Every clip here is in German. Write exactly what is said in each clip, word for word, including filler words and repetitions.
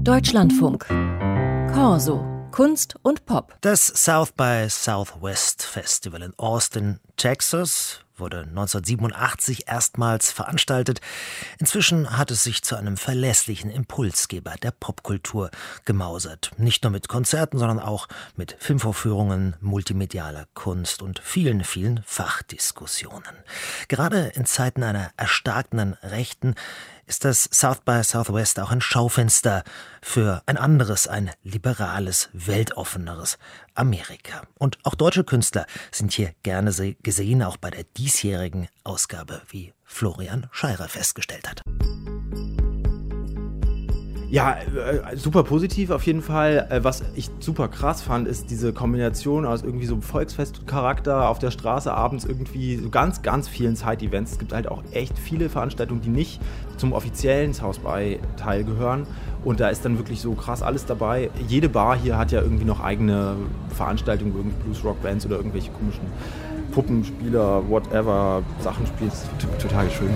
Deutschlandfunk. Corso. Kunst und Pop. Das South by Southwest Festival in Austin, Texas, wurde neunzehnhundertsiebenundachtzig erstmals veranstaltet. Inzwischen hat es sich zu einem verlässlichen Impulsgeber der Popkultur gemausert. Nicht nur mit Konzerten, sondern auch mit Filmvorführungen, multimedialer Kunst und vielen, vielen Fachdiskussionen. Gerade in Zeiten einer erstarkenden Rechten ist das South by Southwest auch ein Schaufenster für ein anderes, ein liberales, weltoffeneres Amerika. Und auch deutsche Künstler sind hier gerne gesehen, auch bei der diesjährigen Ausgabe, wie Florian Scheirer festgestellt hat. Ja, äh, super positiv auf jeden Fall. Äh, was ich super krass fand, ist diese Kombination aus irgendwie so einem Volksfestcharakter auf der Straße abends, irgendwie so ganz, ganz vielen Side-Events. Es gibt halt auch echt viele Veranstaltungen, die nicht zum offiziellen South by-Teil gehören. Und da ist dann wirklich so krass alles dabei. Jede Bar hier hat ja irgendwie noch eigene Veranstaltungen, wo irgendwie Blues-Rock-Bands oder irgendwelche komischen Puppenspieler, whatever, Sachen spielen. Das ist total schön.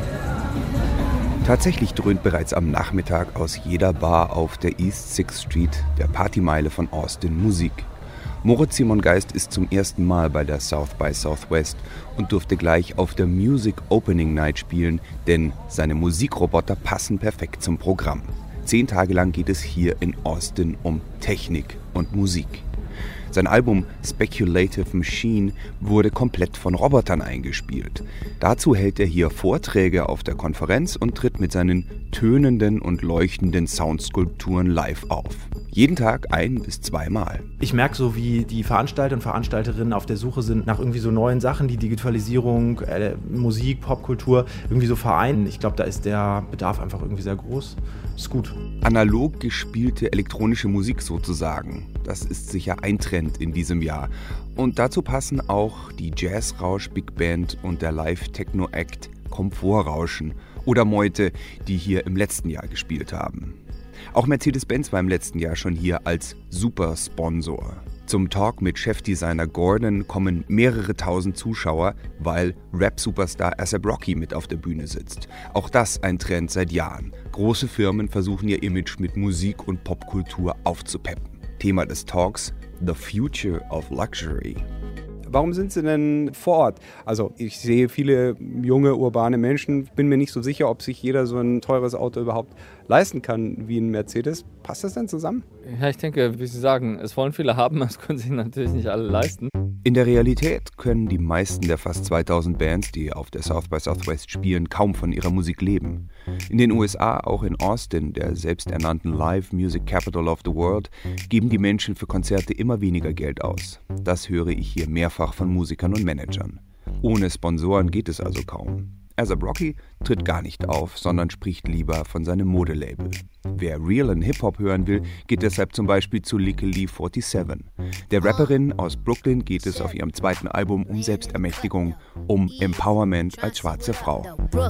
Tatsächlich dröhnt bereits am Nachmittag aus jeder Bar auf der East Sixth Street, der Partymeile von Austin, Musik. Moritz Simon Geist ist zum ersten Mal bei der South by Southwest und durfte gleich auf der Music Opening Night spielen, denn seine Musikroboter passen perfekt zum Programm. Zehn Tage lang geht es hier in Austin um Technik und Musik. Sein Album Speculative Machine wurde komplett von Robotern eingespielt. Dazu hält er hier Vorträge auf der Konferenz und tritt mit seinen tönenden und leuchtenden Soundskulpturen live auf. Jeden Tag ein- bis zweimal. Ich merke so, wie die Veranstalter und Veranstalterinnen auf der Suche sind nach irgendwie so neuen Sachen, die Digitalisierung, äh, Musik, Popkultur irgendwie so vereinen. Ich glaube, da ist der Bedarf einfach irgendwie sehr groß. Ist gut. Analog gespielte elektronische Musik sozusagen. Das ist sicher ein Trend in diesem Jahr. Und dazu passen auch die Jazzrausch Big Band und der Live-Techno-Act Komfortrauschen oder Meute, die hier im letzten Jahr gespielt haben. Auch Mercedes-Benz war im letzten Jahr schon hier als Supersponsor. Zum Talk mit Chefdesigner Gordon kommen mehrere tausend Zuschauer, weil Rap-Superstar A$ap Rocky mit auf der Bühne sitzt. Auch das ein Trend seit Jahren. Große Firmen versuchen ihr Image mit Musik und Popkultur aufzupeppen. Thema des Talks: The Future of Luxury. Warum sind Sie denn vor Ort? Also ich sehe viele junge, urbane Menschen, bin mir nicht so sicher, ob sich jeder so ein teures Auto überhaupt leisten kann wie ein Mercedes. Passt das denn zusammen? Ja, ich denke, wie Sie sagen, es wollen viele haben, das können sich natürlich nicht alle leisten. In der Realität können die meisten der fast zweitausend Bands, die auf der South by Southwest spielen, kaum von ihrer Musik leben. In den U S A, auch in Austin, der selbsternannten Live Music Capital of the World, geben die Menschen für Konzerte immer weniger Geld aus. Das höre ich hier mehrfach von Musikern und Managern. Ohne Sponsoren geht es also kaum. A$ap Rocky tritt gar nicht auf, sondern spricht lieber von seinem Modelabel. Wer realen Hip-Hop hören will, geht deshalb zum Beispiel zu Legally siebenundvierzig. Der Rapperin aus Brooklyn geht es auf ihrem zweiten Album um Selbstermächtigung, um Empowerment als schwarze Frau.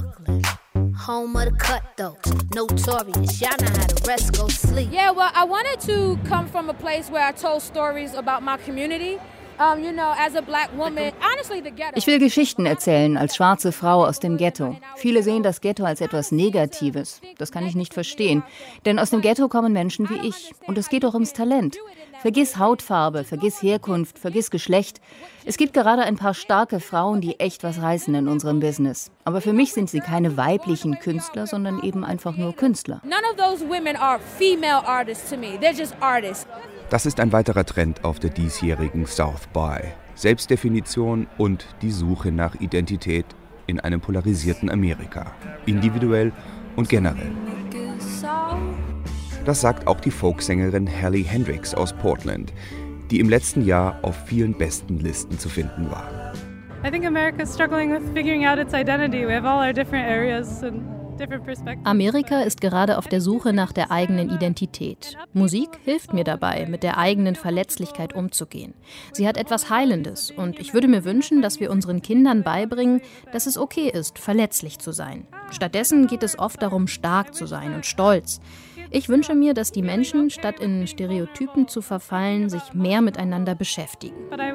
Home of the cutthroats, notorious. Y'all know how the rest go sleep. Yeah, well, I wanted to come from a place where I told stories about my community. Um, you know, as a black woman, honestly, the ghetto. Ich will Geschichten erzählen als schwarze Frau aus dem Ghetto. Viele sehen das Ghetto als etwas Negatives. Das kann ich nicht verstehen. Denn aus dem Ghetto kommen Menschen wie ich. Und es geht auch ums Talent. Vergiss Hautfarbe, vergiss Herkunft, vergiss Geschlecht. Es gibt gerade ein paar starke Frauen, die echt was reißen in unserem Business. Aber für mich sind sie keine weiblichen Künstler, sondern eben einfach nur Künstler. None of those women are female artists to me. They're just artists. Das ist ein weiterer Trend auf der diesjährigen South by. Selbstdefinition und die Suche nach Identität in einem polarisierten Amerika. Individuell und generell. Das sagt auch die Folksängerin Hallie Hendrix aus Portland, die im letzten Jahr auf vielen besten Listen zu finden war. I think America is struggling with figuring out its identity. We have all our different areas and Amerika ist gerade auf der Suche nach der eigenen Identität. Musik hilft mir dabei, mit der eigenen Verletzlichkeit umzugehen. Sie hat etwas Heilendes und ich würde mir wünschen, dass wir unseren Kindern beibringen, dass es okay ist, verletzlich zu sein. Stattdessen geht es oft darum, stark zu sein und stolz. Ich wünsche mir, dass die Menschen, statt in Stereotypen zu verfallen, sich mehr miteinander beschäftigen.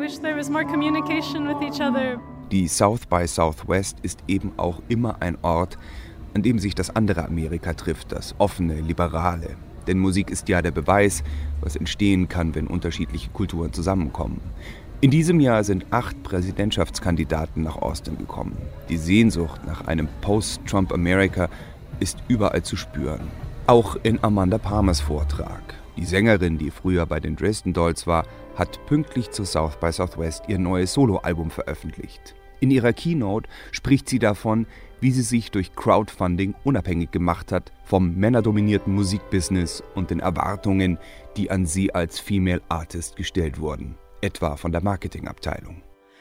Die South by Southwest ist eben auch immer ein Ort, an dem sich das andere Amerika trifft, das offene, liberale. Denn Musik ist ja der Beweis, was entstehen kann, wenn unterschiedliche Kulturen zusammenkommen. In diesem Jahr sind acht Präsidentschaftskandidaten nach Austin gekommen. Die Sehnsucht nach einem Post-Trump-Amerika ist überall zu spüren. Auch in Amanda Palmers Vortrag. Die Sängerin, die früher bei den Dresden Dolls war, hat pünktlich zu South by Southwest ihr neues Soloalbum veröffentlicht. In ihrer Keynote spricht sie davon, wie sie sich durch Crowdfunding unabhängig gemacht hat vom männerdominierten Musikbusiness und den Erwartungen, die an sie als Female Artist gestellt wurden, etwa von der Marketingabteilung.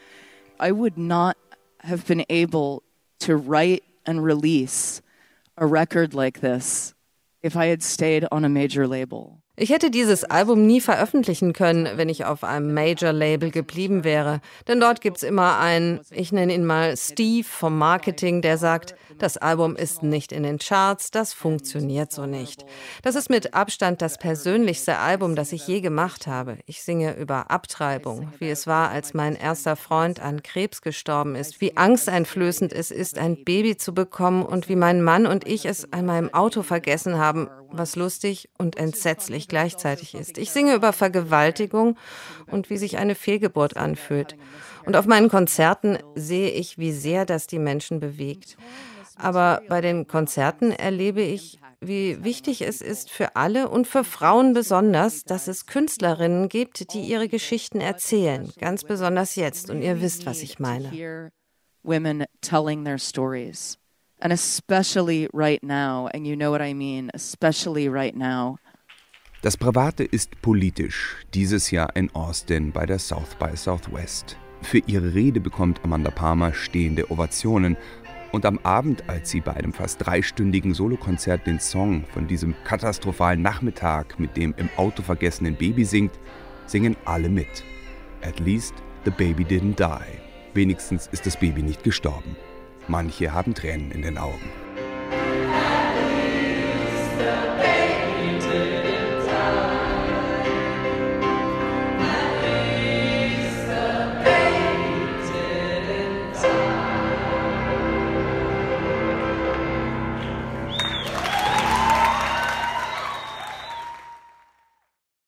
I would not have been able to write and release a record like this if I had stayed on a major label. Ich hätte dieses Album nie veröffentlichen können, wenn ich auf einem Major-Label geblieben wäre. Denn dort gibt's immer einen, ich nenne ihn mal Steve vom Marketing, der sagt, das Album ist nicht in den Charts, das funktioniert so nicht. Das ist mit Abstand das persönlichste Album, das ich je gemacht habe. Ich singe über Abtreibung, wie es war, als mein erster Freund an Krebs gestorben ist, wie angsteinflößend es ist, ein Baby zu bekommen und wie mein Mann und ich es an meinem Auto vergessen haben, was lustig und entsetzlich gleichzeitig ist. Ich singe über Vergewaltigung und wie sich eine Fehlgeburt anfühlt. Und auf meinen Konzerten sehe ich, wie sehr das die Menschen bewegt. Aber bei den Konzerten erlebe ich, wie wichtig es ist für alle und für Frauen besonders, dass es Künstlerinnen gibt, die ihre Geschichten erzählen. Ganz besonders jetzt. Und ihr wisst, was ich meine. Women telling their stories. And especially right now, and you know what I mean, especially right now. Das Private ist politisch, dieses Jahr in Austin bei der South by Southwest. Für ihre Rede bekommt Amanda Palmer stehende Ovationen. Und am Abend, als sie bei einem fast dreistündigen Solokonzert den Song von diesem katastrophalen Nachmittag mit dem im Auto vergessenen Baby singt, singen alle mit. At least the baby didn't die. Wenigstens ist das Baby nicht gestorben. Manche haben Tränen in den Augen.